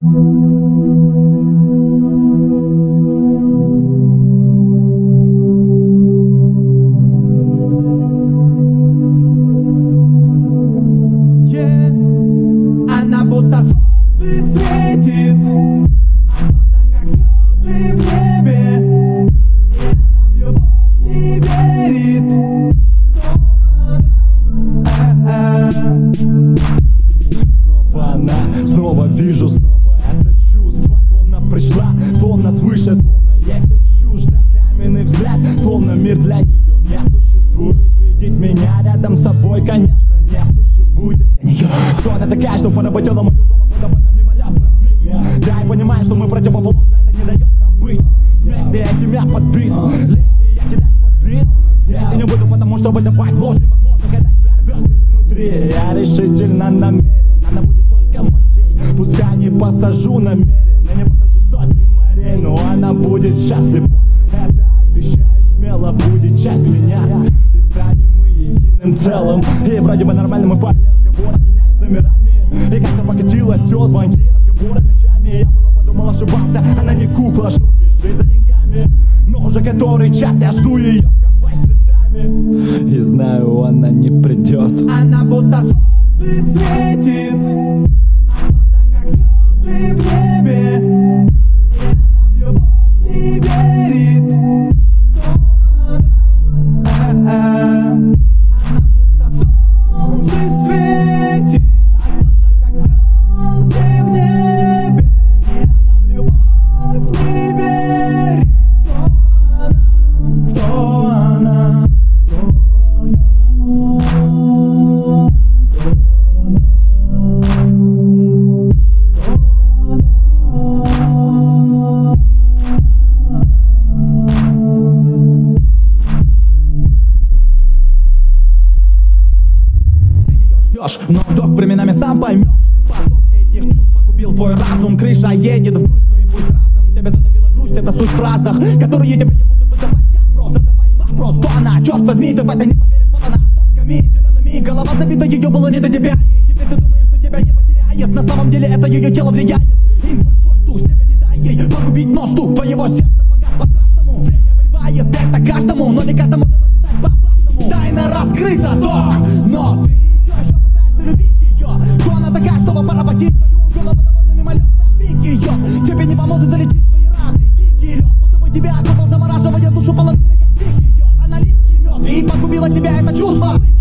Она будто солнце светит, а глаза как звезды в небе. И она в любовь не верит. Снова она, снова вижу, снова это чувство. Словно пришла, словно свыше, словно ей все чуждо. Каменный взгляд, словно мир для нее не существует. Видеть меня рядом с собой, конечно, не существует для нее. Кто она такая, что поработила мою голову довольно мимолетно? Да, и понимаю, что мы противоположны, это не дает нам быть вместе. Этим я подбит, легче я кидать подбит. Если не буду, потому что выдавать ложь невозможно, когда тебя рвет изнутри. Я решительно намерен, она будет только моей. Пускай не посажу намеренно, не покажу сотни морей, но она будет счастлива. Это обещаю смело, будет часть меня. И станем мы единым целым. И вроде бы нормально мы парили разговоры, менялись номерами. И как-то покатилось все, звонки, разговоры ночами. Я было подумал, ошибался, она не кукла, что бежит за деньгами. Но уже который час я жду ее в кафе с цветами. И знаю, она не придет. Она будто солнце светит, а глаза как звезды в небе. И она в любовь не верит. Она будто солнце светит, а глаза как звезды в небе. И она в любовь не верит. Кто она? Но вдох временами сам поймешь. Поток этих чувств погубил твой разум. Крыша едет в грусть, ну и пусть разом тебя задавила грусть. Это суть в фразах, которые тебе я буду выдавать. Сейчас просто задавай вопрос, кто она? Черт возьми, ты в это не поверишь, вот она. Сотками зелеными, голова забита, ее было не до тебя. И теперь ты думаешь, что тебя не потеряет. На самом деле это ее тело влияет. Импульс твой стук, себе не дай ей погубить, но стук твоего сердца погас по-страшному. Время выливает это каждому, но не каждому дано читать по-опасному. Тайна раскрыта, док, но ты все еще пытаешься любить ее. Кто она такая, чтобы поработить твою голову довольно мимолетно? Пик ее, тебе не поможет залечить свои раны. Дикий лед, будто бы тебя окутал, замораживая душу половинами, как стих идет. Она липкий мед, и погубила тебя это чувство.